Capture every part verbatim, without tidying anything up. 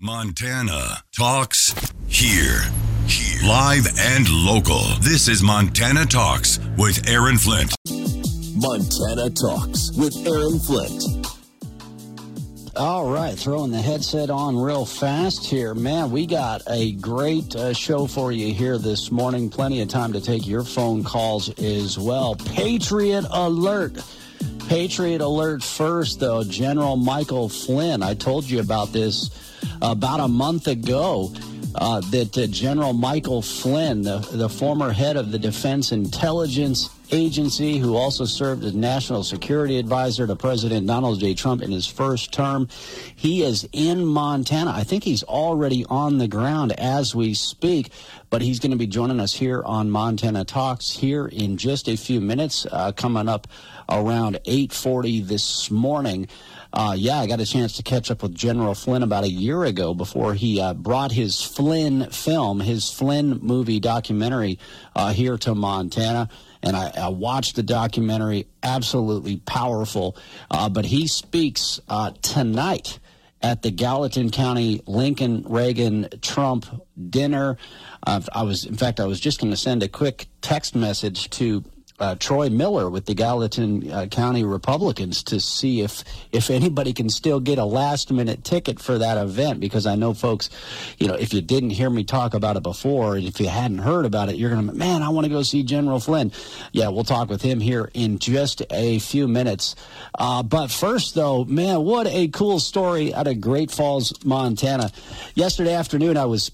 Montana Talks here. Here. Live and local. This is Montana Talks with Aaron Flint. Montana Talks with Aaron Flint. All right, throwing the headset on real fast here. Man, we got a great uh, show for you here this morning. Plenty of time to take your phone calls as well. Patriot Alert. Patriot Alert first, though. General Michael Flynn. I told you about this about a month ago. Uh, that uh, General Michael Flynn, the, the former head of the Defense Intelligence Agency, who also served as National Security Advisor to President Donald J. Trump in his first term, he is in Montana. I think he's already on the ground as we speak, but he's going to be joining us here on Montana Talks here in just a few minutes, uh, coming up around eight forty this morning. Uh, yeah, I got a chance to catch up with General Flynn about a year ago before he uh, brought his Flynn film, his Flynn movie documentary uh, here to Montana. And I, I watched the documentary, absolutely powerful. Uh, but he speaks uh, tonight at the Gallatin County Lincoln Reagan Trump dinner. Uh, I was, in fact, I was just going to send a quick text message to Uh, Troy Miller with the Gallatin uh, County Republicans to see if if anybody can still get a last-minute ticket for that event, because I know folks, you know, if you didn't hear me talk about it before, and if you hadn't heard about it, you're going to, man, I want to go see General Flynn. Yeah, we'll talk with him here in just a few minutes. Uh, but first, though, man, what a cool story out of Great Falls, Montana. Yesterday afternoon, I was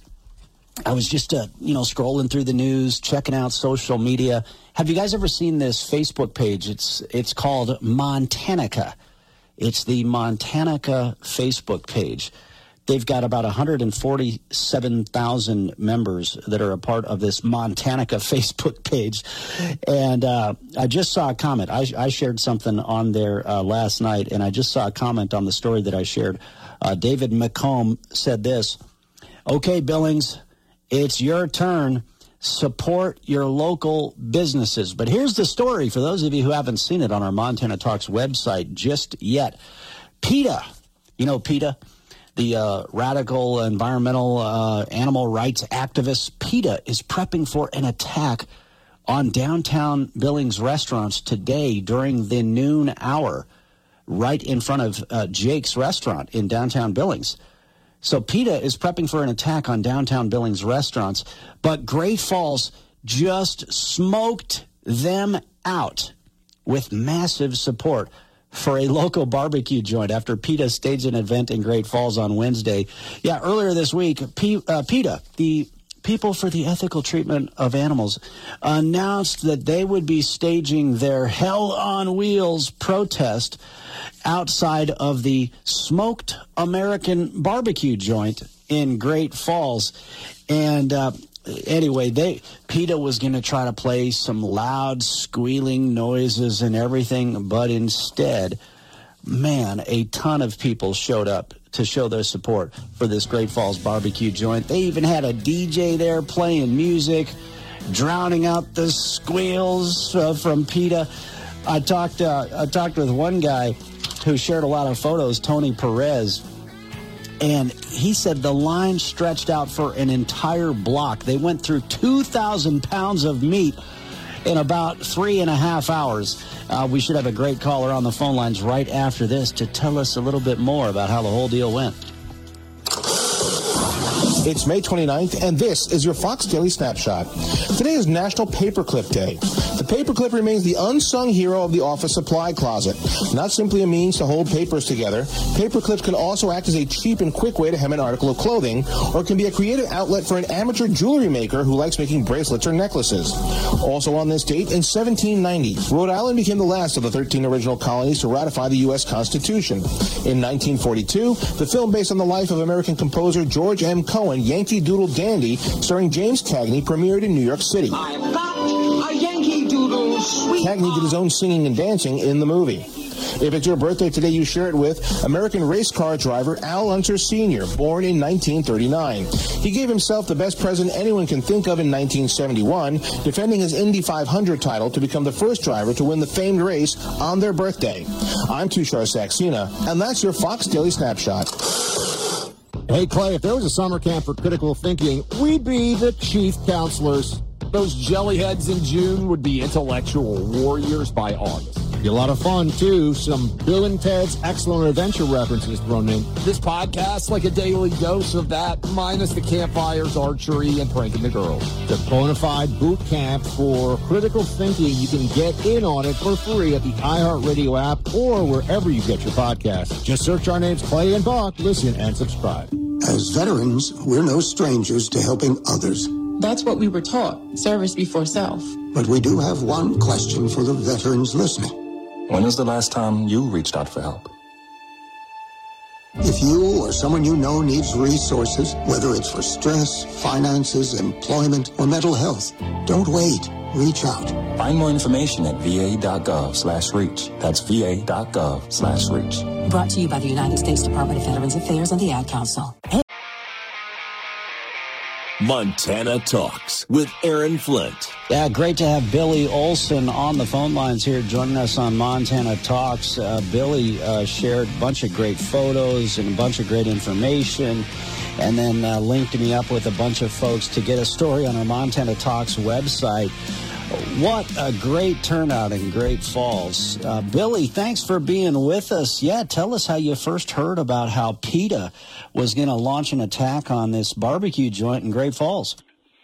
I was just, uh, you know, scrolling through the news, checking out social media. Have you guys ever seen this Facebook page? It's it's called Montanica. It's the Montanica Facebook page. They've got about one hundred forty-seven thousand members that are a part of this Montanica Facebook page. And uh, I just saw a comment. I, I shared something on there uh, last night, and I just saw a comment on the story that I shared. Uh, David McComb said this: "Okay, Billings, it's your turn. Support your local businesses." But here's the story for those of you who haven't seen it on our Montana Talks website just yet. PETA, you know PETA, the uh, radical environmental uh, animal rights activists, PETA is prepping for an attack on downtown Billings restaurants today during the noon hour, right in front of uh, Jake's restaurant in downtown Billings. So PETA is prepping for an attack on downtown Billings restaurants, but Great Falls just smoked them out with massive support for a local barbecue joint after PETA staged an event in Great Falls on Wednesday. Yeah, earlier this week, P- uh, PETA, the People for the Ethical Treatment of Animals, announced that they would be staging their Hell on Wheels protest outside of the Smoked American Barbecue joint in Great Falls. And uh, anyway, they PETA was going to try to play some loud squealing noises and everything, but instead, man, a ton of people showed up to show their support for this Great Falls barbecue joint. They even had a D J there playing music, drowning out the squeals uh, from PETA. I talked, uh, I talked with one guy who shared a lot of photos, Tony Perez, and he said the line stretched out for an entire block. They went through two thousand pounds of meat in about three and a half hours. Uh, we should have a great caller on the phone lines right after this to tell us a little bit more about how the whole deal went. It's May twenty-ninth, and this is your Fox Daily Snapshot. Today is National Paperclip Day. The paperclip remains the unsung hero of the office supply closet. Not simply a means to hold papers together, paperclips can also act as a cheap and quick way to hem an article of clothing, or can be a creative outlet for an amateur jewelry maker who likes making bracelets or necklaces. Also on this date, in seventeen ninety, Rhode Island became the last of the thirteen original colonies to ratify the U S Constitution. In nineteen forty-two, the film based on the life of American composer George M. Cohen, Yankee Doodle Dandy, starring James Cagney, premiered in New York City. I've got a Yankee Doodle sweet. Cagney did his own singing and dancing in the movie. If it's your birthday today, you share it with American race car driver Al Unser Senior, born in nineteen thirty-nine. He gave himself the best present anyone can think of in nineteen seventy-one, defending his Indy five hundred title to become the first driver to win the famed race on their birthday. I'm Tushar Saxena, and that's your Fox Daily Snapshot. Hey, Clay, if there was a summer camp for critical thinking, we'd be the chief counselors. Those jellyheads in June would be intellectual warriors by August. Be a lot of fun, too. Some Bill and Ted's Excellent Adventure references thrown in. This podcast, like a daily dose of that, minus the campfires, archery, and pranking the girls. The bona fide boot camp for critical thinking. You can get in on it for free at the iHeartRadio app or wherever you get your podcasts. Just search our names, Clay and Buck. Listen and subscribe. As veterans, we're no strangers to helping others. That's what we were taught, service before self. But we do have one question for the veterans listening. When is the last time you reached out for help? If you or someone you know needs resources, whether it's for stress, finances, employment, or mental health, don't wait. Reach out. Find more information at va.gov slash reach. That's va.gov slash reach. Brought to you by the United States Department of Veterans Affairs and the Ad Council. Montana Talks with Aaron Flint. Yeah, great to have Billy Olson on the phone lines here joining us on Montana Talks. Uh, Billy uh, shared a bunch of great photos and a bunch of great information, and then uh, linked me up with a bunch of folks to get a story on our Montana Talks website. What a great turnout in Great Falls. Uh, Billy, thanks for being with us. Yeah, tell us how you first heard about how PETA was going to launch an attack on this barbecue joint in Great Falls.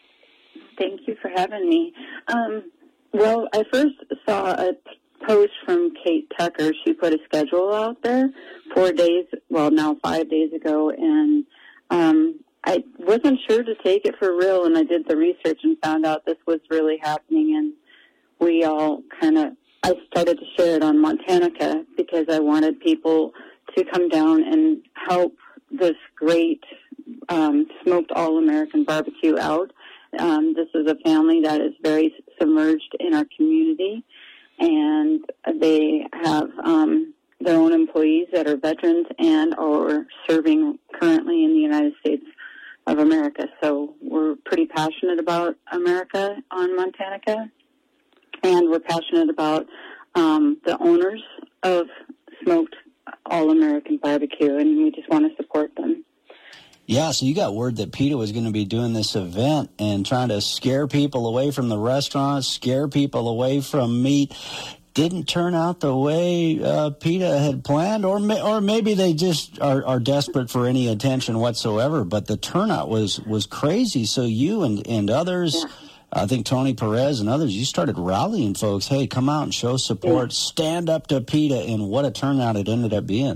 Thank you for having me. Um, well, I first saw a post from Kate Tucker. She put a schedule out there four days, well, now five days ago, and um, I wasn't sure to take it for real, and I did the research and found out this was really happening, and we all kind of, I started to share it on Montanica because I wanted people to come down and help this great um, smoked all-American barbecue out. Um, this is a family that is very submerged in our community, and they have um, their own employees that are veterans and are serving currently in the United States of America. So we're pretty passionate about America on Montanica, and we're passionate about um, the owners of Smoked All-American Barbecue, and we just want to support them. Yeah, so you got word that PETA was going to be doing this event and trying to scare people away from the restaurants, scare people away from meat. Didn't turn out the way uh, PETA had planned, or may, or maybe they just are, are desperate for any attention whatsoever. But the turnout was, was crazy. So you and, and others, yeah. I think Tony Perez and others, you started rallying folks. Hey, come out and show support. Yeah. Stand up to PETA, and what a turnout it ended up being.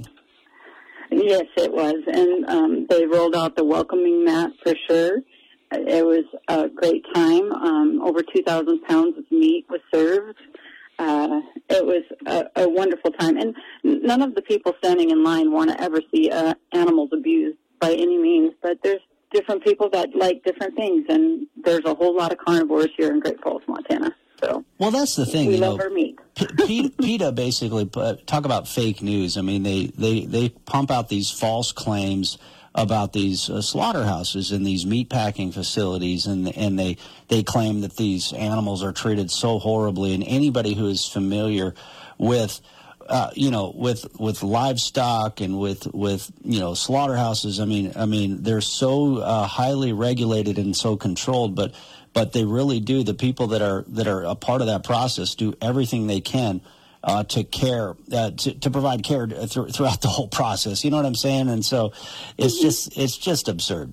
Yes, it was. And um, they rolled out the welcoming mat for sure. It was a great time. Um, over two thousand pounds of meat was served. Uh, it was a, a wonderful time. And none of the people standing in line want to ever see uh, animals abused by any means, but there's different people that like different things, and there's a whole lot of carnivores here in Great Falls, Montana. So, well, that's the thing. We you love know, our meat. P- PETA basically put, talk about fake news. I mean, they, they, they pump out these false claims about these uh, slaughterhouses and these meatpacking facilities, and and they they claim that these animals are treated so horribly. And anybody who is familiar with uh, you know with with livestock and with with you know slaughterhouses, I mean I mean they're so uh, highly regulated and so controlled, but but they really do. The people that are that are a part of that process do everything they can Uh, to care, uh, to, to provide care th- throughout the whole process. You know what I'm saying? And so it's mm-hmm. just it's just absurd.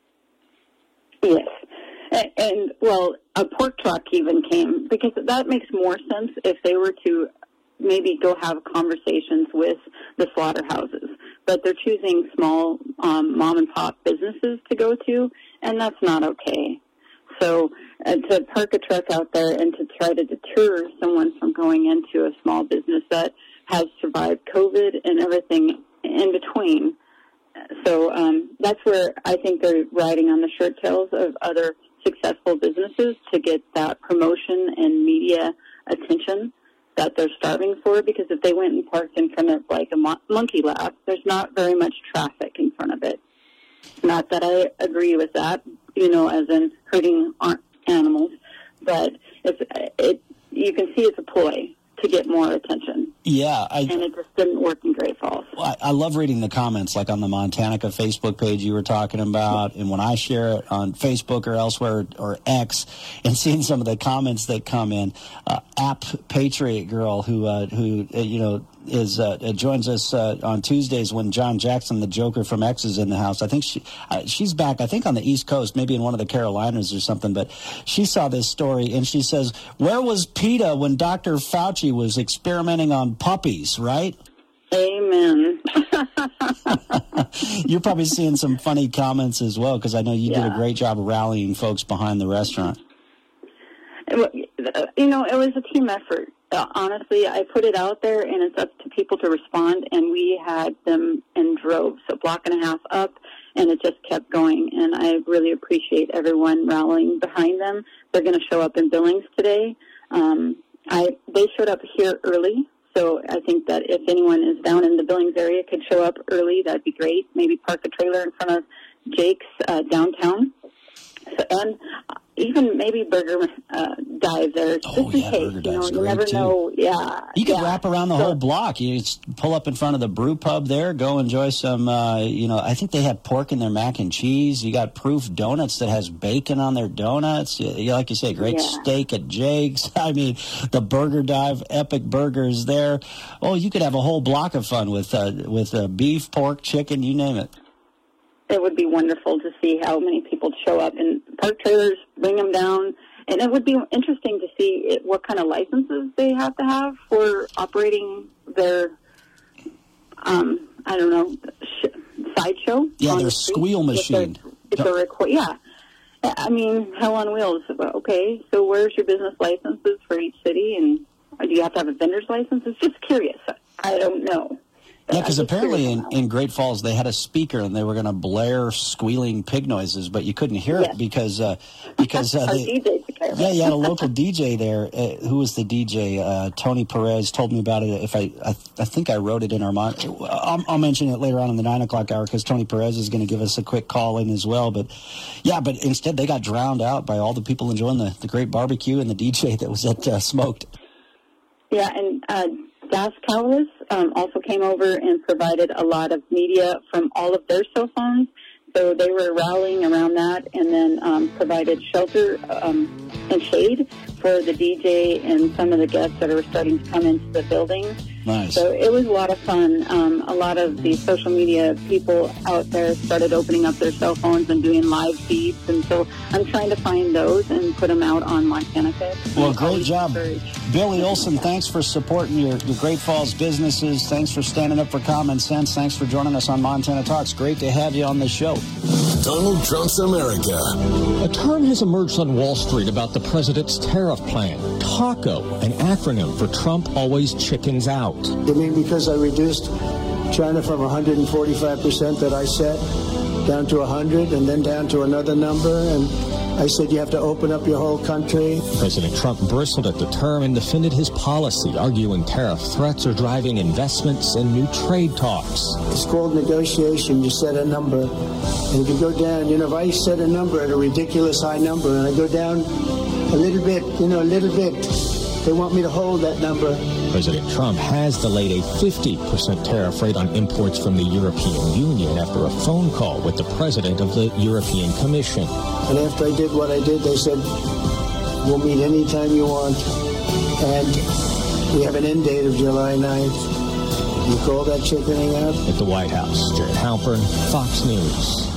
Yes. And, and, well, a pork truck even came, because that makes more sense if they were to maybe go have conversations with the slaughterhouses. But they're choosing small um, mom-and-pop businesses to go to, and that's not okay. So uh, to park a truck out there and to try to deter someone from going into a small business that has survived COVID and everything in between. So um, that's where I think they're riding on the shirt tails of other successful businesses to get that promotion and media attention that they're starving for, because if they went and parked in front of like a mon- monkey lab, there's not very much traffic in front of it. Not that I agree with that, you know, as in hurting animals, but it's, it, you can see it's a ploy to get more attention. Yeah. I, and it just didn't work in Great Falls. I, I love reading the comments, like on the Montanica Facebook page you were talking about, and when I share it on Facebook or elsewhere or X, and seeing some of the comments that come in. Uh, App Patriot Girl, who uh, who uh, you know is uh, joins us uh, on Tuesdays when John Jackson, the Joker from X, is in the house. I think she uh, she's back. I think on the East Coast, maybe in one of the Carolinas or something. But she saw this story and she says, "Where was PETA when Doctor Fauci was experimenting on puppies?" Right? Amen. You're probably seeing some funny comments as well, because I know you yeah. did a great job of rallying folks behind the restaurant. You know, it was a team effort. Uh, honestly, I put it out there, and it's up to people to respond, and we had them in droves, a block and a half up, and it just kept going, and I really appreciate everyone rallying behind them. They're going to show up in Billings today. Um, I They showed up here early. So I think that if anyone is down in the Billings area could show up early, that'd be great. Maybe park a trailer in front of Jake's uh, downtown. So, and even maybe Burger uh, Dive there, just oh, in yeah, case. Burger You Dive's know, you great never too. know. Yeah, you could yeah. wrap around the so, whole block. You just pull up in front of the brew pub there, go enjoy some. Uh, you know, I think they had pork in their mac and cheese. You got Proof Donuts that has bacon on their donuts. You, like you say, great yeah. steak at Jake's. I mean, the Burger Dive, epic burgers there. Oh, you could have a whole block of fun with uh, with uh, beef, pork, chicken, you name it. It would be wonderful to see how many people show up and park trailers, bring them down. And it would be interesting to see it, what kind of licenses they have to have for operating their, um, I don't know, sh- sideshow. Yeah, on their the squeal machine. If they're, if they're, yeah. I mean, hell on wheels. Okay, so where's your business licenses for each city? And do you have to have a vendor's license? It's just curious. I don't know. Yeah, because apparently in, in Great Falls they had a speaker and they were going to blare squealing pig noises, but you couldn't hear yes. it because uh, because uh, they, D J took care of it. yeah, you had a local D J there. Uh, who was the D J? Uh, Tony Perez told me about it. If I I, I think I wrote it in our mon- I'll, I'll mention it later on in the nine o'clock hour because Tony Perez is going to give us a quick call in as well. But yeah, but instead they got drowned out by all the people enjoying the, the great barbecue and the D J that was at uh, Smoked. Yeah, and. Uh, Das Cowlis um, also came over and provided a lot of media from all of their cell phones. So they were rallying around that and then um, provided shelter um, and shade for the D J and some of the guests that are starting to come into the building. Nice. So it was a lot of fun. Um, a lot of the social media people out there started opening up their cell phones and doing live feeds. And so I'm trying to find those and put them out on Montanica. Well, great job. Billy Olson, thanks for supporting your, your Great Falls businesses. Thanks for standing up for common sense. Thanks for joining us on Montana Talks. Great to have you on the show. Donald Trump's America. A term has emerged on Wall Street about the president's tariff plan. TACO, an acronym for Trump always chickens out. You mean because I reduced China from one hundred forty-five percent that I set down to one hundred and then down to another number, and I said you have to open up your whole country? President Trump bristled at the term and defended his policy, arguing tariff threats are driving investments and new trade talks. It's called negotiation. You set a number, and if you go down, you know, if I set a number at a ridiculous high number and I go down a little bit, you know, a little bit, they want me to hold that number. President Trump has delayed a fifty percent tariff rate on imports from the European Union after a phone call with the president of the European Commission. And after I did what I did, they said, we'll meet anytime you want. And we have an end date of July ninth. You call that chickening out? At the White House, Jared Halpern, Fox News.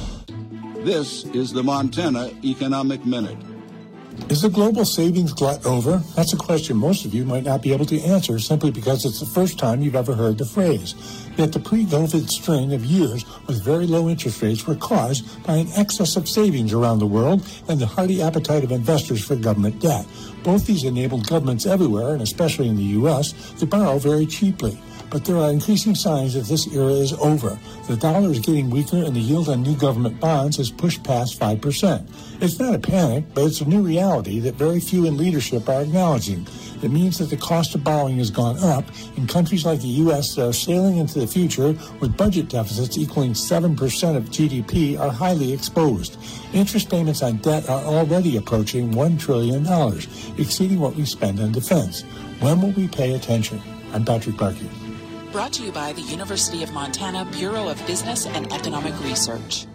This is the Montana Economic Minute. Is the global savings glut over? That's a question most of you might not be able to answer simply because it's the first time you've ever heard the phrase. Yet the pre-COVID string of years with very low interest rates were caused by an excess of savings around the world and the hearty appetite of investors for government debt. Both these enabled governments everywhere, and especially in the U S, to borrow very cheaply. But there are increasing signs that this era is over. The dollar is getting weaker and the yield on new government bonds has pushed past five percent. It's not a panic, but it's a new reality that very few in leadership are acknowledging. It means that the cost of borrowing has gone up in countries like the U S that are sailing into the future with budget deficits equaling seven percent of G D P are highly exposed. Interest payments on debt are already approaching one trillion dollars, exceeding what we spend on defense. When will we pay attention? I'm Patrick Barkey. Brought to you by the University of Montana Bureau of Business and Economic Research.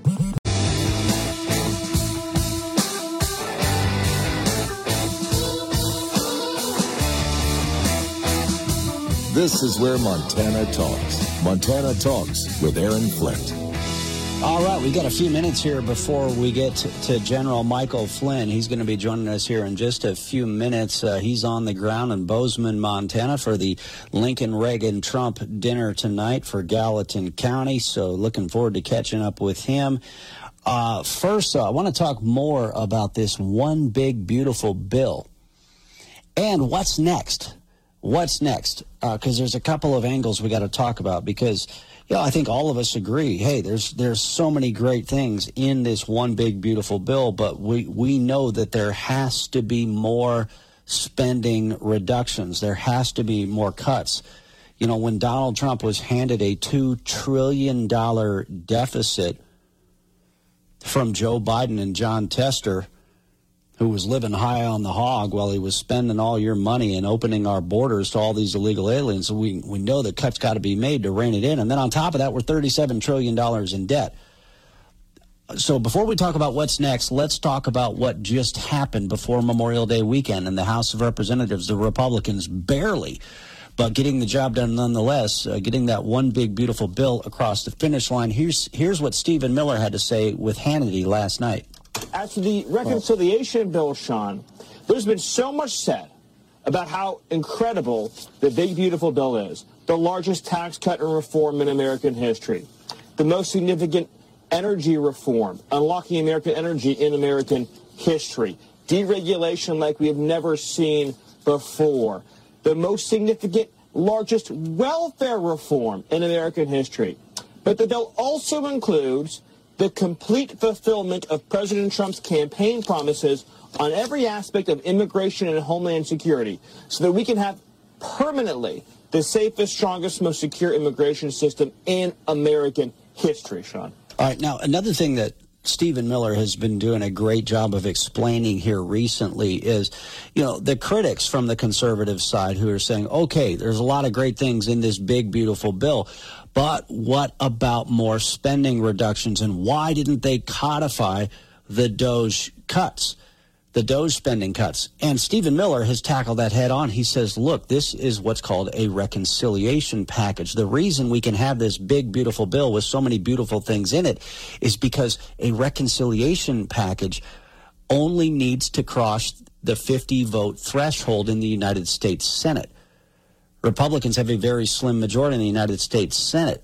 This is where Montana talks. Montana Talks with Aaron Flint. All right, we got a few minutes here before we get to, to General Michael Flynn. He's going to be joining us here in just a few minutes. Uh, he's on the ground in Bozeman, Montana for the Lincoln Reagan Trump dinner tonight for Gallatin County. So looking forward to catching up with him. Uh, first, uh, I want to talk more about this one big, beautiful bill. And what's next? What's next? Because uh, there's a couple of angles we got to talk about because, you know, I think all of us agree, hey, there's there's so many great things in this one big, beautiful bill, but we, we know that there has to be more spending reductions. There has to be more cuts. You know, when Donald Trump was handed a two trillion dollars deficit from Joe Biden and John Tester, who was living high on the hog while he was spending all your money and opening our borders to all these illegal aliens. So we, we know that cuts got to be made to rein it in. And then on top of that, we're thirty-seven trillion dollars in debt. So before we talk about what's next, let's talk about what just happened before Memorial Day weekend in the House of Representatives. The Republicans barely, but getting the job done nonetheless, uh, getting that one big, beautiful bill across the finish line. Here's, here's what Stephen Miller had to say with Hannity last night. As to the reconciliation bill, Sean, there's been so much said about how incredible the big, beautiful bill is. The largest tax cut and reform in American history. The most significant energy reform, unlocking American energy in American history. Deregulation like we have never seen before. The most significant, largest welfare reform in American history. But the bill also includes the complete fulfillment of President Trump's campaign promises on every aspect of immigration and homeland security so that we can have permanently the safest, strongest, most secure immigration system in American history, Sean. All right. Now, another thing that Stephen Miller has been doing a great job of explaining here recently is, you know, the critics from the conservative side who are saying, okay, there's a lot of great things in this big, beautiful bill, but what about more spending reductions, and why didn't they codify the DOGE cuts, the DOGE spending cuts? And Stephen Miller has tackled that head on. He says, look, this is what's called a reconciliation package. The reason we can have this big, beautiful bill with so many beautiful things in it is because a reconciliation package only needs to cross the fifty vote threshold in the United States Senate. Republicans have a very slim majority in the United States Senate.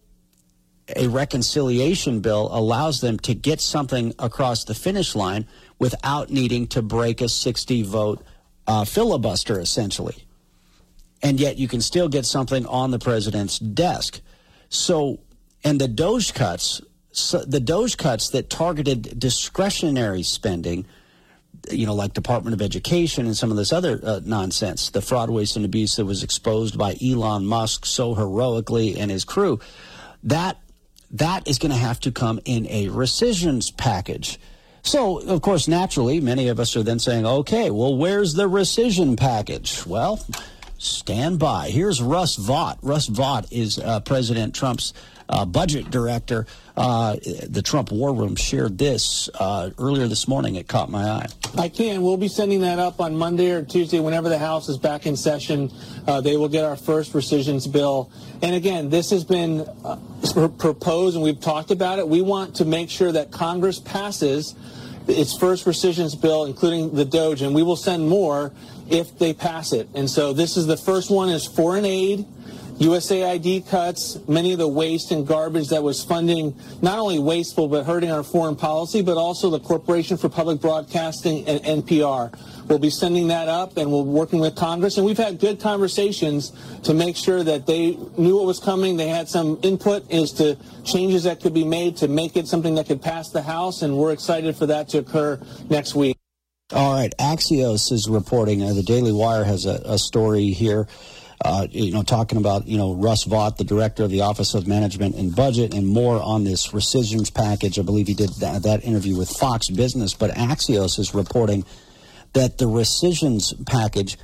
A reconciliation bill allows them to get something across the finish line without needing to break a sixty vote uh, filibuster, essentially. And yet you can still get something on the president's desk. So, and the DOGE cuts, so the DOGE cuts that targeted discretionary spending, you know, like Department of Education and some of this other uh, nonsense, the fraud, waste, and abuse that was exposed by Elon Musk so heroically and his crew, that that is going to have to come in a rescissions package. So, of course, naturally, many of us are then saying, okay, well, where's the rescission package? Well, stand by. Here's Russ Vought. Russ Vought is uh, President Trump's uh, budget director. Uh, the Trump War Room shared this uh, earlier this morning. It caught my eye. I can. We'll be sending that up on Monday or Tuesday whenever the House is back in session. Uh, they will get our first rescissions bill. And again, this has been uh, pr- proposed and we've talked about it. We want to make sure that Congress passes its first rescissions bill, including the DOGE, and we will send more if they pass it. And so this is the first one is foreign aid, U S A I D cuts, many of the waste and garbage that was funding not only wasteful but hurting our foreign policy, but also the Corporation for Public Broadcasting and N P R. We'll be sending that up, and we're working with Congress. And we've had good conversations to make sure that they knew what was coming. They had some input as to changes that could be made to make it something that could pass the House, and we're excited for that to occur next week. All right. Axios is reporting. Uh, the Daily Wire has a, a story here. Uh, you know, talking about, you know, Russ Vought, the director of the Office of Management and Budget, and more on this rescissions package. I believe he did that, that interview with Fox Business. But Axios is reporting that the rescissions package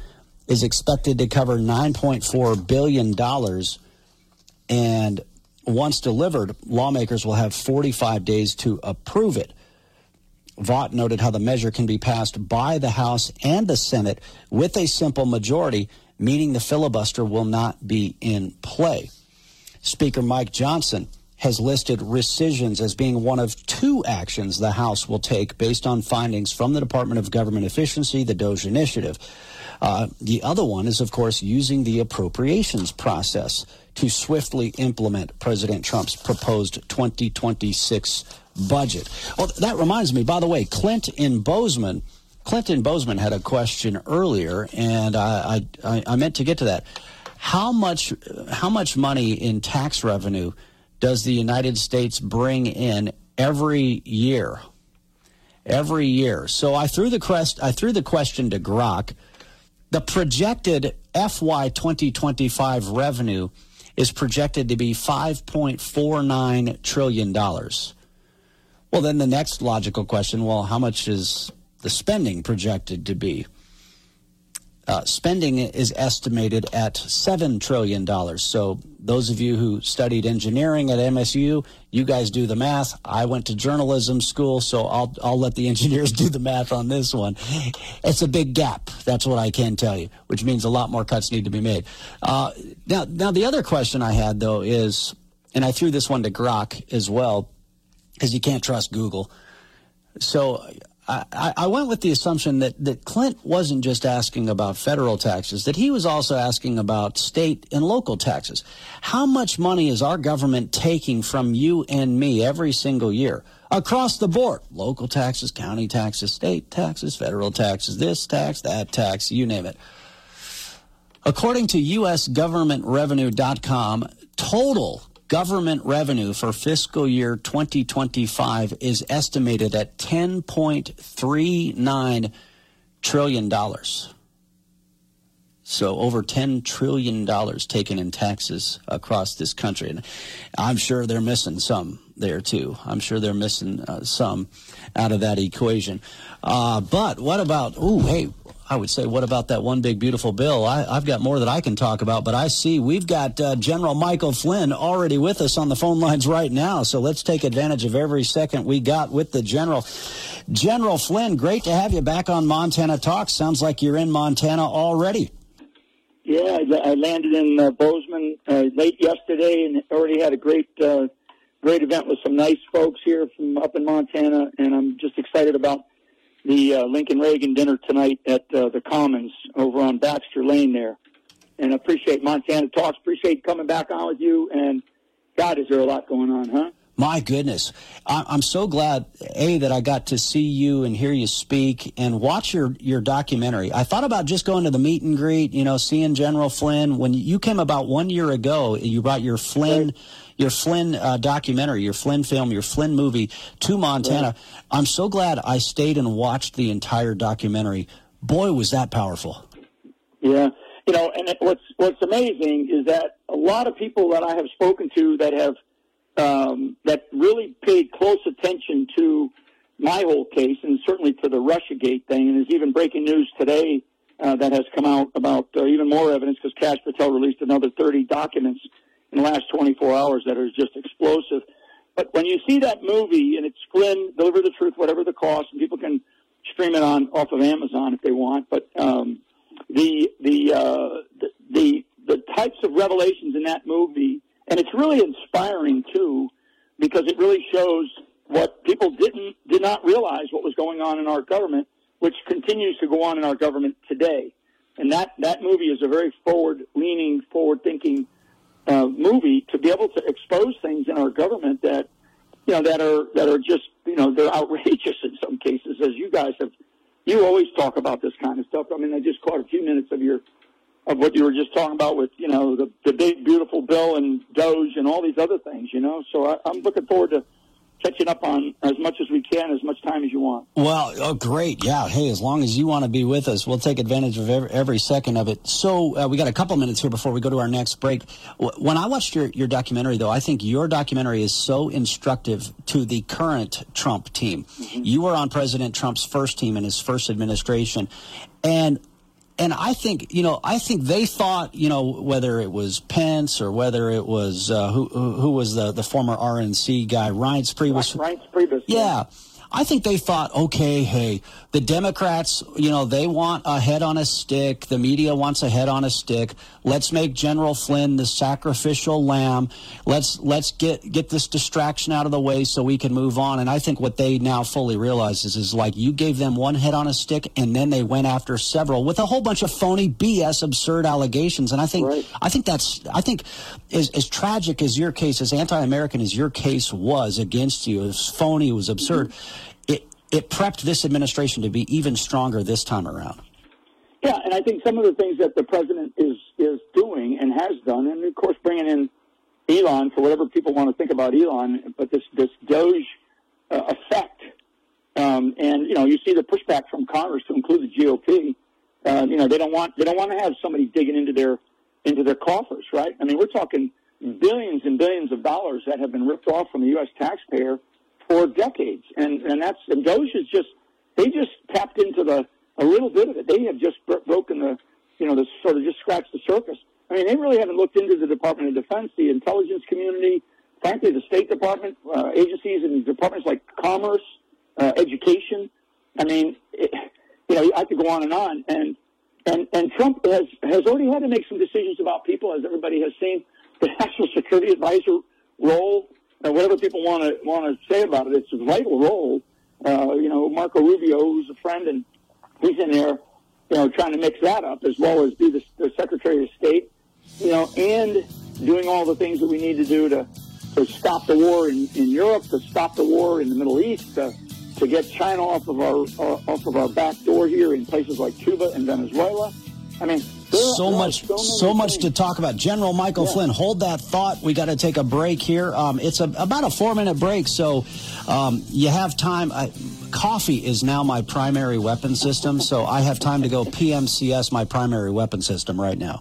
is expected to cover nine point four billion dollars, and once delivered, lawmakers will have forty-five days to approve it. Vaught noted how the measure can be passed by the House and the Senate with a simple majority, meaning the filibuster will not be in play. Speaker Mike Johnson has listed rescissions as being one of two actions the House will take based on findings from the Department of Government Efficiency, the DOGE initiative. Uh, the other one is, of course, using the appropriations process to swiftly implement President Trump's proposed twenty twenty-six budget. Well, that reminds me, by the way, Clint in Bozeman, Clinton Bozeman had a question earlier, and I, I, I meant to get to that. How much, how much money in tax revenue does the United States bring in every year? Every year. So I threw the quest, I threw the question to Grok. The projected F Y twenty twenty-five revenue is projected to be five point four nine trillion dollars. Well, then the next logical question, well, how much is the spending projected to be? Uh, spending is estimated at seven trillion dollars. So those of you who studied engineering at M S U, you guys do the math. I went to journalism school, so I'll I'll let the engineers do the math on this one. It's a big gap. That's what I can tell you, which means a lot more cuts need to be made. Uh, now, now the other question I had, though, is, and I threw this one to Grok as well, because you can't trust Google. So I, I went with the assumption that, that Clint wasn't just asking about federal taxes, that he was also asking about state and local taxes. How much money is our government taking from you and me every single year across the board? Local taxes, county taxes, state taxes, federal taxes, this tax, that tax, you name it. According to U S government revenue dot com, total government revenue for fiscal year twenty twenty-five is estimated at ten point three nine trillion dollars. So over ten trillion dollars taken in taxes across this country. And I'm sure they're missing some there, too. I'm sure they're missing uh, some out of that equation. Uh, but what about, oh, hey, I would say, what about that one big, beautiful bill? I, I've got more that I can talk about, but I see we've got uh, General Michael Flynn already with us on the phone lines right now, so let's take advantage of every second we got with the General. General Flynn, great to have you back on Montana Talks. Sounds like you're in Montana already. Yeah, I landed in uh, Bozeman uh, late yesterday and already had a great uh, great event with some nice folks here from up in Montana, and I'm just excited about the uh, Lincoln Reagan dinner tonight at uh, the Commons over on Baxter Lane there. And I appreciate Montana Talks, appreciate coming back on with you, and God, is there a lot going on, huh? My goodness. I'm so glad, A, that I got to see you and hear you speak and watch your, your documentary. I thought about just going to the meet and greet, you know, seeing General Flynn. When you came about one year ago, you brought your Flynn, right. your Flynn uh, documentary, your Flynn film, your Flynn movie to Montana. Right. I'm so glad I stayed and watched the entire documentary. Boy, was that powerful. Yeah. You know, and what's, what's amazing is that a lot of people that I have spoken to that have Um, that really paid close attention to my whole case and certainly to the Russiagate thing. And there's even breaking news today uh, that has come out about uh, even more evidence because Kash Patel released another thirty documents in the last twenty-four hours that are just explosive. But when you see that movie and it's Flynn, Deliver the Truth, whatever the cost, and people can stream it on off of Amazon if they want. But um, the the, uh, the the the types of revelations in that movie. And it's really inspiring, too, because it really shows what people didn't did not realize what was going on in our government, which continues to go on in our government today. And that, that movie is a very forward-leaning, forward-thinking uh, movie to be able to expose things in our government that, you know, that are that are just, you know, they're outrageous in some cases, as you guys have. You always talk about this kind of stuff. I mean, I just caught a few minutes of your of what you were just talking about with, you know, the, the big, beautiful bill and DOGE and all these other things, you know. So I, I'm looking forward to catching up on as much as we can, as much time as you want. Well, oh, great. Yeah. Hey, as long as you want to be with us, we'll take advantage of every, every second of it. So uh, we got a couple minutes here before we go to our next break. When I watched your, your documentary, though, I think your documentary is so instructive to the current Trump team. Mm-hmm. You were on President Trump's first team in his first administration. And and I think, you know, I think they thought, you know, whether it was Pence or whether it was uh, who who was the the former R N C guy, Reince Priebus. Reince Priebus. Yeah. I think they thought, okay, hey, the Democrats, you know, they want a head on a stick. The media wants a head on a stick. Let's make General Flynn the sacrificial lamb. Let's let's get get this distraction out of the way so we can move on. And I think what they now fully realize is, is like you gave them one head on a stick, and then they went after several with a whole bunch of phony B S, absurd allegations. And I think right. I think that's I think as, as tragic as your case, as anti-American as your case was against you, it was phony, it was absurd. Mm-hmm. It prepped this administration to be even stronger this time around. Yeah, and I think some of the things that the president is is doing and has done, and of course bringing in Elon for whatever people want to think about Elon, but this this Doge uh, effect, um, and you know you see the pushback from Congress to include the G O P. Uh, you know they don't want they don't want to have somebody digging into their into their coffers, right? I mean we're talking billions and billions of dollars that have been ripped off from the U S taxpayer for decades, and and that's and Doge is just they just tapped into the a little bit of it. They have just bro- broken the you know the sort of just scratched the surface. I mean, they really haven't looked into the Department of Defense, the intelligence community, frankly, the State Department, uh, agencies and departments like Commerce, uh, Education. I mean, it, you know, I could go on and on, and and and Trump has has already had to make some decisions about people, as everybody has seen. The National Security Advisor role. Uh, whatever people want to want to say about it, it's a vital role. Uh, you know, Marco Rubio, who's a friend, and he's in there, you know, trying to mix that up as well as be the, the Secretary of State, you know, and doing all the things that we need to do to to stop the war in, in Europe, to stop the war in the Middle East, to to get China off of our uh, off of our back door here in places like Cuba and Venezuela. I mean. So much, so, so much to talk about. General Michael yeah. Flynn, hold that thought. We got to take a break here. Um, it's a, about a four-minute break, so um, you have time. I, coffee is now my primary weapon system, so I have time to go P M C S my primary weapon system right now.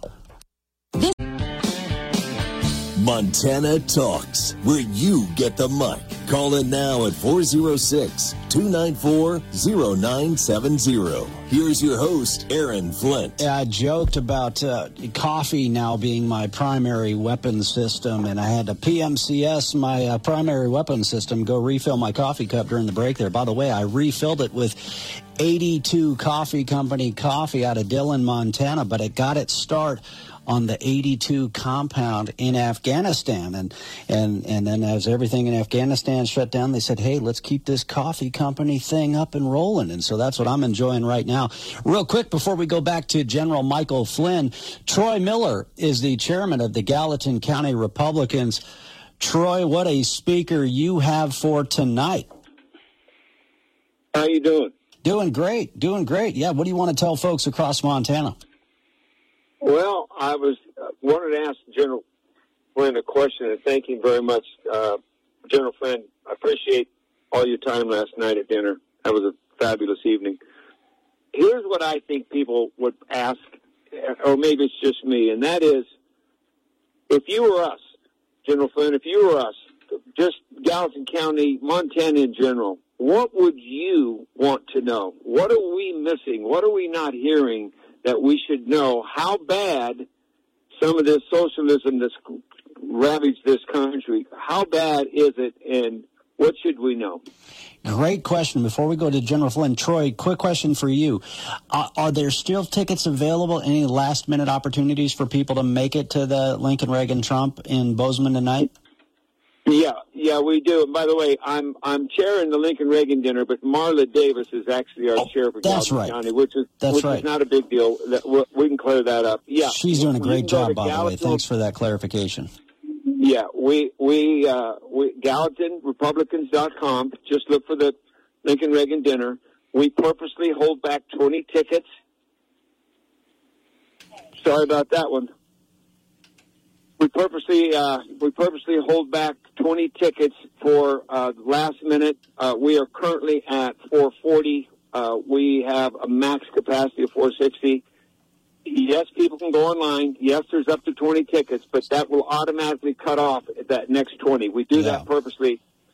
Montana Talks, where you get the mic. Call in now at four oh six, two nine four, oh nine seven oh. Here's your host, Aaron Flint. Yeah, I joked about uh, coffee now being my primary weapon system, and I had to P M C S my uh, primary weapon system, go refill my coffee cup during the break there. By the way, I refilled it with eighty-two Coffee Company coffee out of Dillon, Montana, but it got its start on the eighty-two compound in Afghanistan. And, and, and then as everything in Afghanistan shut down, they said, hey, let's keep this coffee company thing up and rolling. And so that's what I'm enjoying right now. Real quick, before we go back to General Michael Flynn, Troy Miller is the chairman of the Gallatin County Republicans. Troy, what a speaker you have for tonight. How you doing? Doing great. Doing great. Yeah, what do you want to tell folks across Montana? Well, I was uh, wanted to ask General Flynn a question, and thank you very much, uh, General Flynn. I appreciate all your time last night at dinner. That was a fabulous evening. Here's what I think people would ask, or maybe it's just me, and that is, if you were us, General Flynn, if you were us, just Gallatin County, Montana in general, what would you want to know? What are we missing? What are we not hearing that we should know? How bad some of this socialism that's ravaged this country, how bad is it, and what should we know? Great question. Before we go to General Flynn, Troy, quick question for you. Uh, are there still tickets available? Any last-minute opportunities for people to make it to the Lincoln Reagan Trump in Bozeman tonight? Yeah, yeah, we do. And by the way, I'm I'm chairing the Lincoln Reagan dinner, but Marla Davis is actually our oh, chair for Gallatin right. County, which is that's which right. is not a big deal. We can clear that up. Yeah, she's doing a great job, by the way. Thanks for that clarification. Yeah, we we uh, we Gallatin Republicans dot com. Just look for the Lincoln Reagan dinner. We purposely hold back twenty tickets. Sorry about that one. We purposely uh, we purposely hold back twenty tickets for uh, last minute. Uh, we are currently at four forty. Uh, we have a max capacity of four sixty. Yes, people can go online. Yes, there's up to twenty tickets, but that will automatically cut off that next twenty. We do yeah. that purposely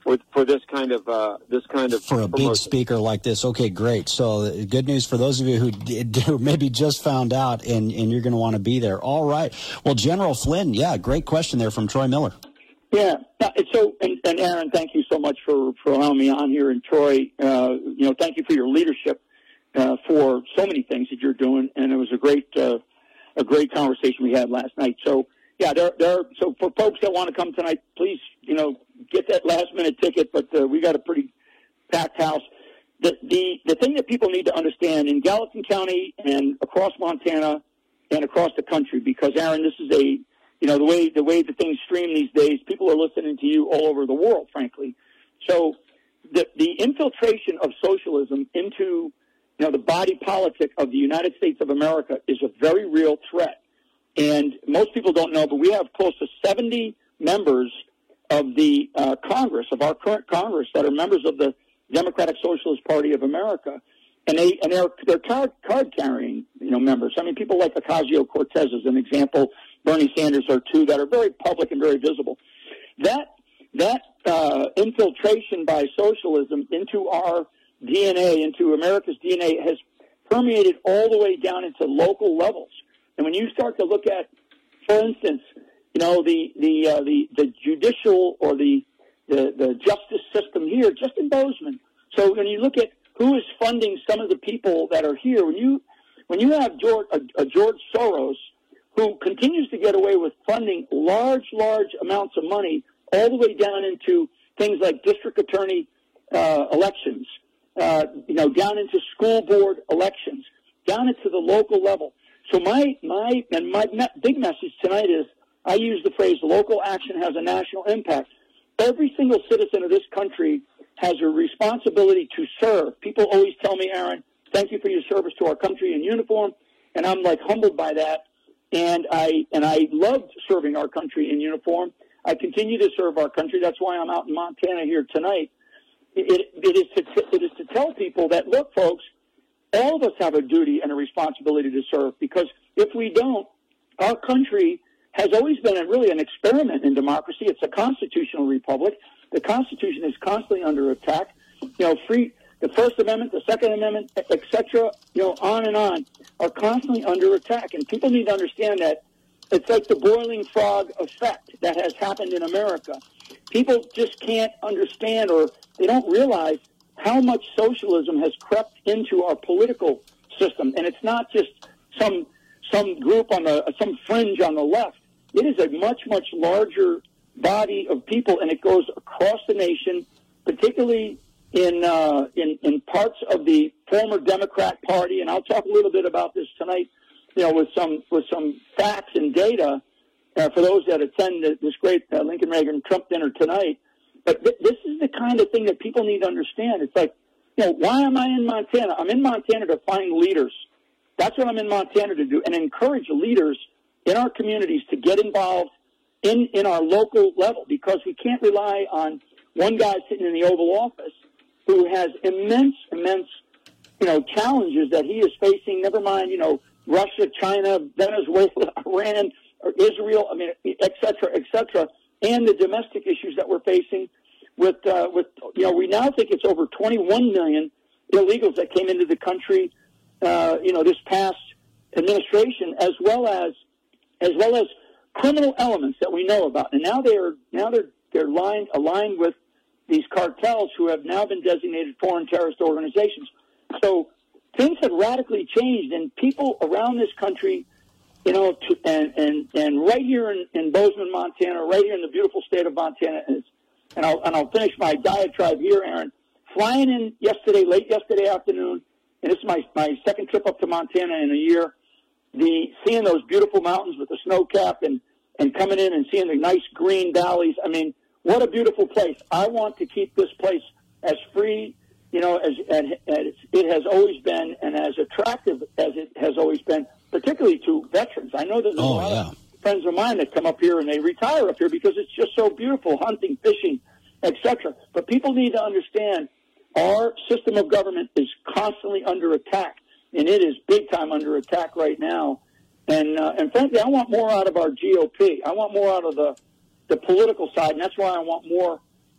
for for this kind of uh, this kind of for a promotion. big speaker like this. Okay, great. So uh, good news for those of you who, did, who maybe just found out, and, and you're going to want to be there. All right. Well, General Flynn, yeah, great question there from Troy Miller. Yeah. So, and, and Aaron, thank you so much for, for allowing me on here. And Troy, uh, you know, thank you for your leadership uh, for so many things that you're doing. And it was a great uh, a great conversation we had last night. So, yeah, there, there. So for folks that want to come tonight, please, you know, get that last minute ticket. But uh, we got a pretty packed house. The, the the thing that people need to understand in Gallatin County and across Montana and across the country, because Aaron, this is a you know the way the way the things stream these days, people are listening to you all over the world, frankly. So the the infiltration of socialism into you know the body politic of the United States of America is a very real threat. And most people don't know, but we have close to seventy members of the uh, Congress, of our current Congress, that are members of the Democratic Socialist Party of America, and they and they're they're card card carrying you know members. I mean, people like Ocasio-Cortez is an example. Bernie Sanders are two that are very public and very visible. That that uh, infiltration by socialism into our D N A, into America's D N A, has permeated all the way down into local levels. And when you start to look at, for instance, you know, the the uh, the, the judicial or the, the the justice system here, just in Bozeman. So when you look at who is funding some of the people that are here, when you when you have George, a, a George Soros who continues to get away with funding large, large amounts of money all the way down into things like district attorney uh, elections, uh, you know, down into school board elections, down into the local level. So my my and my me- big message tonight is, I use the phrase local action has a national impact. Every single citizen of this country has a responsibility to serve. People always tell me, Aaron, thank you for your service to our country in uniform, and I'm like humbled by that. And I and I loved serving our country in uniform. I continue to serve our country. That's why I'm out in Montana here tonight. It, it is to it is to tell people that, look, folks, all of us have a duty and a responsibility to serve, because if we don't, our country has always been a, really an experiment in democracy. It's a constitutional republic. The Constitution is constantly under attack. You know, free the First Amendment, the Second Amendment, et cetera, you know, on and on, are constantly under attack. And people need to understand that it's like the boiling frog effect that has happened in America. People just can't understand, or they don't realize how much socialism has crept into our political system. And it's not just some some group on the some fringe on the left. It is a much, much larger body of people, and it goes across the nation, particularly in uh, in in parts of the former Democrat Party. And I'll talk a little bit about this tonight, you know, with some with some facts and data uh, for those that attend this great uh, Lincoln Reagan Trump dinner tonight. But th- this is the kind of thing that people need to understand. It's like, you know, why am I in Montana? I'm in Montana to find leaders. That's what I'm in Montana to do, and encourage leaders in our communities to get involved in, in our local level, because we can't rely on one guy sitting in the Oval Office who has immense, immense, you know, challenges that he is facing, never mind, you know, Russia, China, Venezuela, Iran, or Israel, I mean, et cetera, et cetera, and the domestic issues that we're facing with, uh, with, you know, we now think it's over twenty-one million illegals that came into the country, uh, you know, this past administration, as well as, as well as criminal elements that we know about. And now they're, now they're, they're lined, aligned with these cartels who have now been designated foreign terrorist organizations. So things have radically changed, and people around this country, you know, to, and, and, and right here in, in Bozeman, Montana, right here in the beautiful state of Montana, is, and I'll, and I'll finish my diatribe here, Aaron, flying in yesterday, late yesterday afternoon, and this is my, my second trip up to Montana in a year, the seeing those beautiful mountains with the snow cap, and, and coming in and seeing the nice green valleys. I mean, what a beautiful place. I want to keep this place as free, you know, as, as, as it has always been, and as attractive as it has always been, particularly to veterans. I know there's a oh, lot yeah. of friends of mine that come up here and they retire up here because it's just so beautiful, hunting, fishing, et cetera. But people need to understand our system of government is constantly under attack, and it is big time under attack right now. And uh, and frankly, I want more out of our G O P. I want more out of the, the political side, and that's why I want more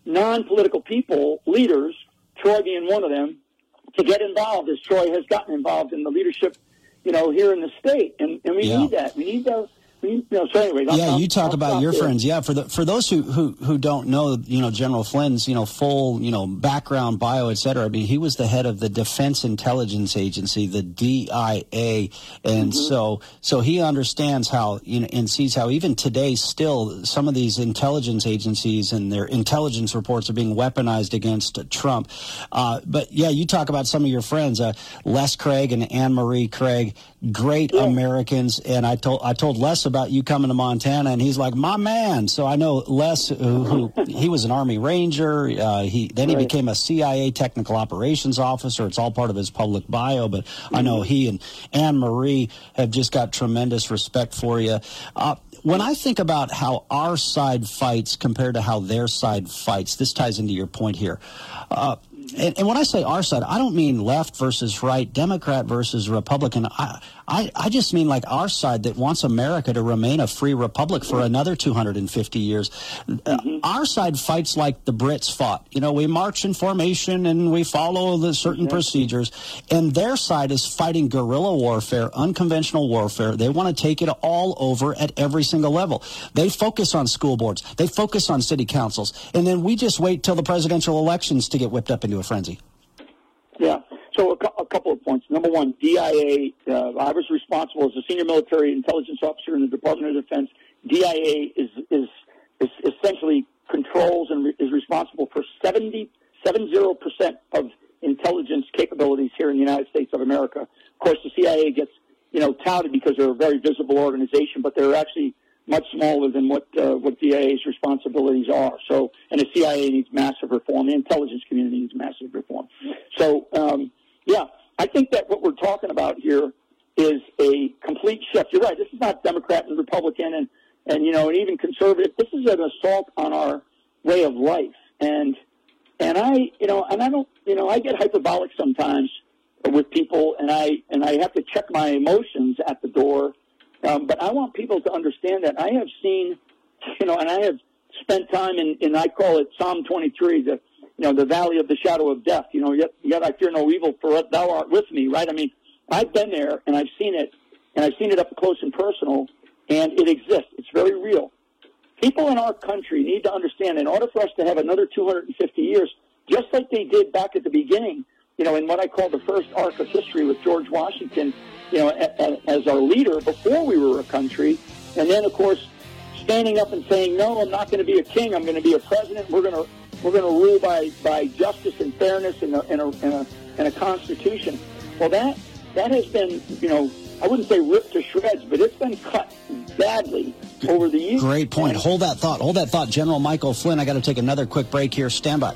non-political people, leaders, Troy being one of them, to get involved, as Troy has gotten involved in the leadership, you know, here in the state. And, and we yeah. need that. We need that. You know, so anyway, yeah, I'll, you talk I'll about your there. friends. Yeah, for the for those who, who, who don't know, you know, General Flynn's, you know, full, you know, background, bio, et cetera. I mean, he was the head of the Defense Intelligence Agency, the D I A, and mm-hmm. so so he understands how, you know, and sees how even today, still, some of these intelligence agencies and their intelligence reports are being weaponized against Trump. Uh, but yeah, you talk about some of your friends, uh, Les Craig and Anne Marie Craig, great yeah. Americans, and I told I told Les about you coming to Montana, and he's like, my man. So I know Les, who, who he was an Army Ranger. Uh, he then he right. became a C I A technical operations officer. It's all part of his public bio, but mm-hmm. I know he and Anne Marie have just got tremendous respect for you. Uh, when I think about how our side fights compared to how their side fights, this ties into your point here. Uh, And, and when I say our side, I don't mean left versus right, Democrat versus Republican. I, I, I just mean like our side that wants America to remain a free republic for another two hundred fifty years. Mm-hmm. Uh, our side fights like the Brits fought. You know, we march in formation and we follow the certain mm-hmm. procedures. And their side is fighting guerrilla warfare, unconventional warfare. They want to take it all over at every single level. They focus on school boards. They focus on city councils. And then we just wait till the presidential elections to get whipped up into a frenzy. Yeah. So a, cu- a couple of points. Number one, D I A, uh, I was responsible as a senior military intelligence officer in the Department of Defense. D I A is, is, is essentially controls and re- is responsible for seventy, seventy percent of intelligence capabilities here in the United States of America. Of course, the C I A gets, you know, touted because they're a very visible organization, but they're actually much smaller than what uh, what D I A's responsibilities are. So, and the C I A needs massive reform. The intelligence community needs massive reform. So, um, yeah, I think that what we're talking about here is a complete shift. You're right. This is not Democrat and Republican and, and you know, and even conservative. This is an assault on our way of life. And and I, you know, and I don't, you know, I get hyperbolic sometimes with people, and I and I have to check my emotions at the door. Um, but I want people to understand that I have seen, you know, and I have spent time in, in I call it Psalm twenty-three, the, you know, the valley of the shadow of death. You know, yet, yet I fear no evil, for thou art with me, right? I mean, I've been there, and I've seen it, and I've seen it up close and personal, and it exists. It's very real. People in our country need to understand, in order for us to have another two hundred fifty years, just like they did back at the beginning, you know, in what I call the first arc of history with George Washington, you know, as our leader before we were a country, and then, of course, standing up and saying, no, I'm not going to be a king, I'm going to be a president, we're going to we're going to rule by, by justice and fairness and a, and, a, and, a, and a constitution. Well, that that has been, you know, I wouldn't say ripped to shreds, but it's been cut badly over the years. Great point. Hold that thought. Hold that thought. General Michael Flynn, I got to take another quick break here. Stand by.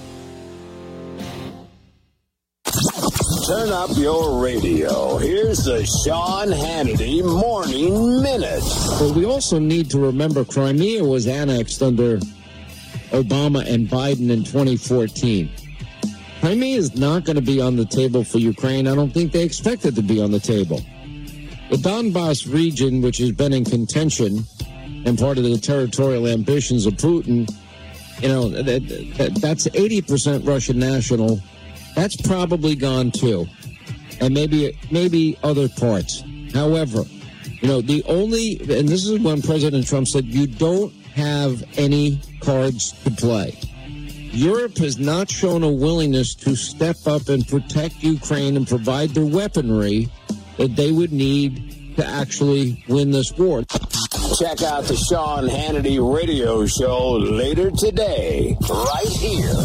Turn up your radio. Here's the Sean Hannity Morning Minute. But we also need to remember Crimea was annexed under Obama and Biden in twenty fourteen. Crimea is not going to be on the table for Ukraine. I don't think they expect it to be on the table. The Donbass region, which has been in contention and part of the territorial ambitions of Putin, you know, that, that, that's eighty percent Russian national. That's probably gone too, and maybe maybe other parts. However, you know, the only, and this is when President Trump said, you don't have any cards to play. Europe has not shown a willingness to step up and protect Ukraine and provide the weaponry that they would need to actually win this war. Check out the Sean Hannity radio show later today, right here.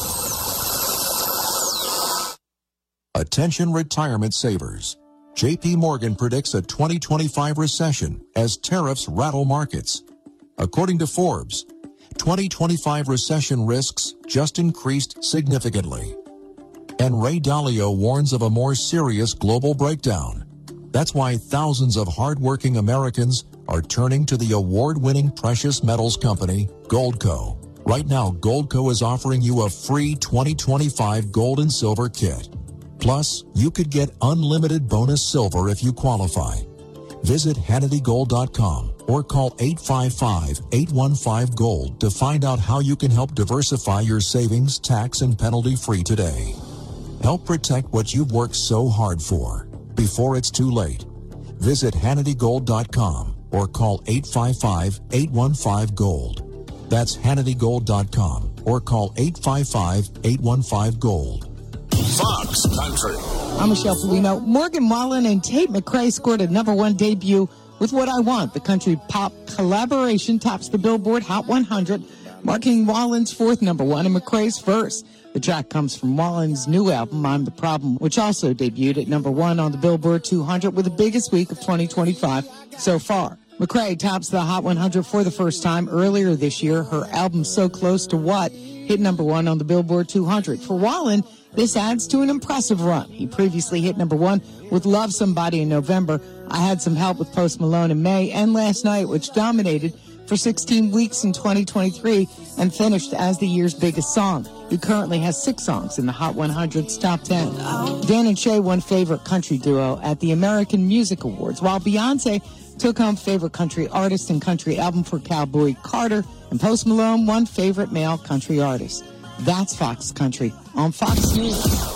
Attention retirement savers. J P Morgan predicts a twenty twenty-five recession as tariffs rattle markets. According to Forbes, twenty twenty-five recession risks just increased significantly. And Ray Dalio warns of a more serious global breakdown. That's why thousands of hardworking Americans are turning to the award-winning precious metals company, Goldco. Right now, Goldco is offering you a free twenty twenty-five gold and silver kit. Plus, you could get unlimited bonus silver if you qualify. Visit Hannity Gold dot com or call eight five five, eight one five, GOLD to find out how you can help diversify your savings tax and penalty-free today. Help protect what you've worked so hard for before it's too late. Visit Hannity Gold dot com or call eight five five, eight one five, GOLD. That's Hannity Gold dot com or call eight five five, eight one five, GOLD. Fox Country. I'm Michelle Felino. Morgan Wallen and Tate McRae scored a number one debut with What I Want. The country pop collaboration tops the Billboard Hot one hundred, marking Wallen's fourth number one and McRae's first. The track comes from Wallen's new album, I'm the Problem, which also debuted at number one on the Billboard two hundred with the biggest week of twenty twenty-five so far. McRae tops the Hot one hundred for the first time earlier this year. Her album, So Close to What, hit number one on the Billboard two hundred. For Wallen, this adds to an impressive run. He previously hit number one with Love Somebody in November. I Had Some Help with Post Malone in May, and Last Night, which dominated for sixteen weeks in twenty twenty-three and finished as the year's biggest song. He currently has six songs in the Hot one hundred's top ten. Dan and Shay won Favorite Country Duo at the American Music Awards, while Beyonce took home Favorite Country Artist and Country Album for Cowboy Carter, and Post Malone won Favorite Male Country Artist. That's Fox Country on Fox News.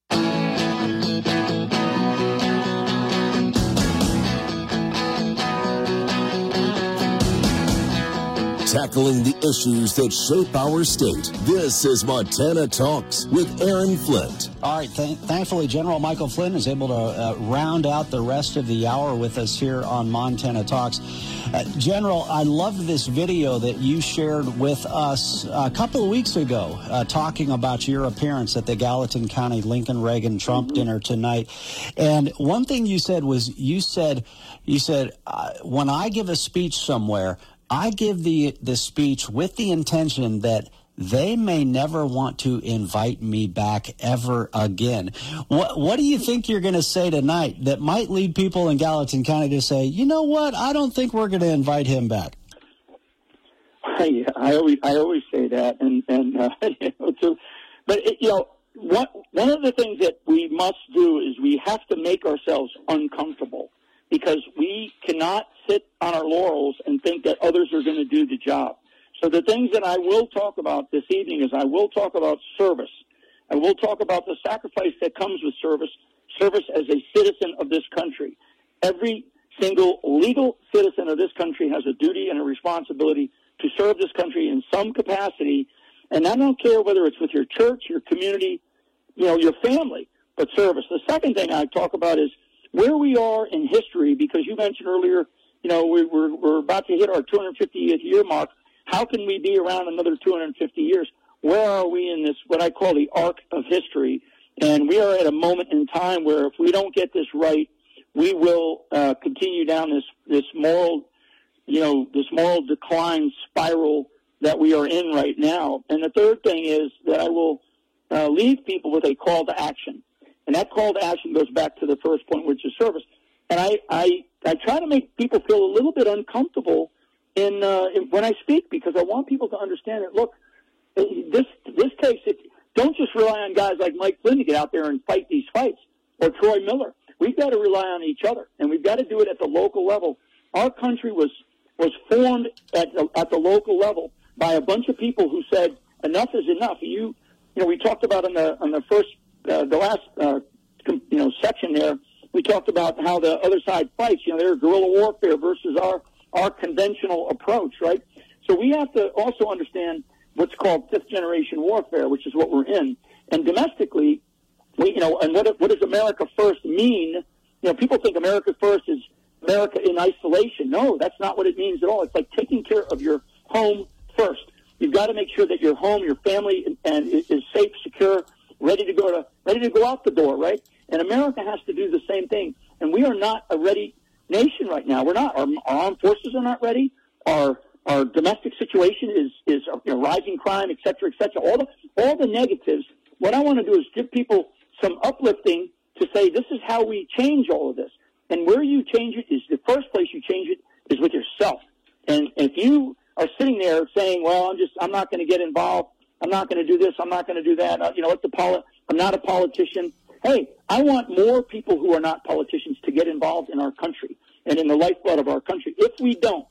Tackling the issues that shape our state. This is Montana Talks with Aaron Flint. All right. Th- thankfully, General Michael Flynn is able to uh, round out the rest of the hour with us here on Montana Talks. Uh, General, I love this video that you shared with us a couple of weeks ago, uh, talking about your appearance at the Gallatin County Lincoln Reagan Trump mm-hmm. dinner tonight. And one thing you said was, you said, you said, uh, when I give a speech somewhere, I give the, the speech with the intention that they may never want to invite me back ever again. What, what do you think you're going to say tonight that might lead people in Gallatin County to say, you know what, I don't think we're going to invite him back? I, I always I always say that, and and uh, you know, so, but it, you know, one one of the things that we must do is we have to make ourselves uncomfortable, because we cannot sit on our laurels and think that others are going to do the job. So the things that I will talk about this evening is I will talk about service. I will talk about the sacrifice that comes with service, service as a citizen of this country. Every single legal citizen of this country has a duty and a responsibility to serve this country in some capacity. And I don't care whether it's with your church, your community, you know, your family, but service. The second thing I talk about is where we are in history, because you mentioned earlier, you know, we, we're, we're about to hit our two hundred fiftieth year mark. How can we be around another two hundred fifty years? Where are we in this, what I call the arc of history? And we are at a moment in time where if we don't get this right, we will uh, continue down this, this moral, you know, this moral decline spiral that we are in right now. And the third thing is that I will uh, leave people with a call to action. And that call to action goes back to the first point, which is service. And I, I, I try to make people feel a little bit uncomfortable in, uh, in when I speak, because I want people to understand that, look, this this takes it. Don't just rely on guys like Mike Flynn to get out there and fight these fights, or Troy Miller. We've got to rely on each other, and we've got to do it at the local level. Our country was was formed at the, at the local level by a bunch of people who said enough is enough. You, you know, we talked about on the on the first uh, the last uh, you know section there. We talked about how the other side fights. You know, they're guerrilla warfare versus our our conventional approach, right? So we have to also understand what's called fifth generation warfare, which is what we're in. And domestically, we, you know, and what, what does America first mean? You know, people think America first is America in isolation. No, that's not what it means at all. It's like taking care of your home first. You've got to make sure that your home, your family, and, and is safe, secure, ready to go to, ready to go out the door, right? And America has to do the same thing. And we are not a ready nation right now. We're not. Our, our armed forces are not ready. Our Our domestic situation is is you know, rising crime, et cetera, et cetera. All the all the negatives. What I want to do is give people some uplifting to say this is how we change all of this. And where you change it is the first place you change it is with yourself. And if you are sitting there saying, "Well, I'm just I'm not going to get involved. I'm not going to do this. I'm not going to do that. Uh, you know, what the poli- I'm not a politician." Hey, I want more people who are not politicians to get involved in our country and in the lifeblood of our country. If we don't,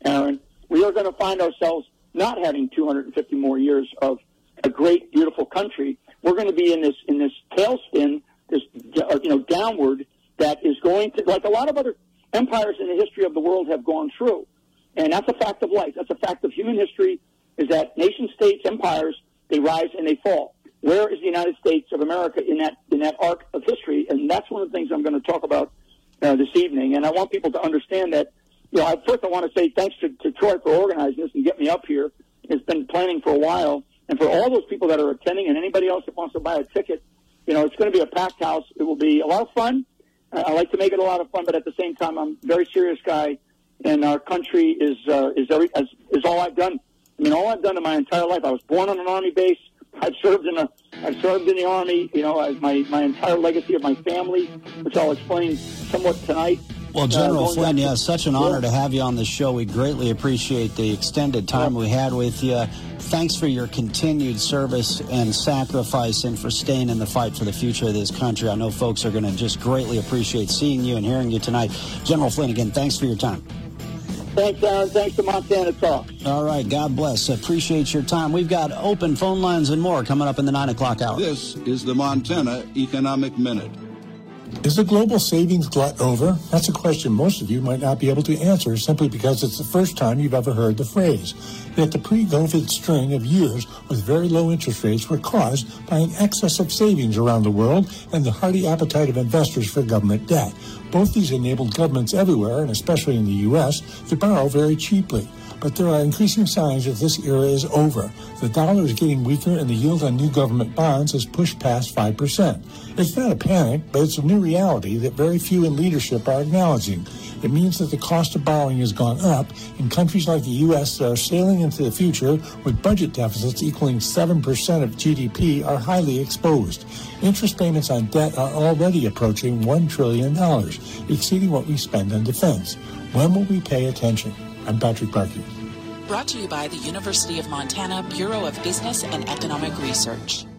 Aaron, we are going to find ourselves not having two hundred fifty more years of a great, beautiful country. We're going to be in this in this tailspin, this uh, you know downward that is going to, like a lot of other empires in the history of the world have gone through, and that's a fact of life. That's a fact of human history. Is that nation states, empires, they rise and they fall. Where is the United States of America in that in that arc of history? And that's one of the things I'm going to talk about uh, this evening. And I want people to understand that. You know, first I want to say thanks to, to Troy for organizing this and getting me up here. It's been planning for a while. And for all those people that are attending and anybody else that wants to buy a ticket, you know, it's going to be a packed house. It will be a lot of fun. Uh, I like to make it a lot of fun, but at the same time, I'm a very serious guy, and our country is uh, is, every, is is all I've done. I mean, all I've done in my entire life. I was born on an Army base. I've served in a I've served in the Army. You know, as my my entire legacy of my family, which I'll explain somewhat tonight. Well, General uh, Flynn, yeah, such an honor yeah. to have you on the show. We greatly appreciate the extended time yeah. we had with you. Thanks for your continued service and sacrifice and for staying in the fight for the future of this country. I know folks are going to just greatly appreciate seeing you and hearing you tonight. General Flynn, again, thanks for your time. Thanks, Aaron. Thanks to Montana Talks. All right. God bless. Appreciate your time. We've got open phone lines and more coming up in the nine o'clock hour. This is the Montana Economic Minute. Is the global savings glut over? That's a question most of you might not be able to answer simply because it's the first time you've ever heard the phrase. Yet the pre-COVID string of years with very low interest rates were caused by an excess of savings around the world and the hearty appetite of investors for government debt. Both these enabled governments everywhere, and especially in the U S, to borrow very cheaply. But there are increasing signs that this era is over. The dollar is getting weaker and the yield on new government bonds has pushed past five percent. It's not a panic, but it's a new reality that very few in leadership are acknowledging. It means that the cost of borrowing has gone up in countries like the U S that are sailing into the future with budget deficits equaling seven percent of G D P are highly exposed. Interest payments on debt are already approaching one trillion dollars, exceeding what we spend on defense. When will we pay attention? I'm Patrick Parkey. Brought to you by the University of Montana Bureau of Business and Economic Research.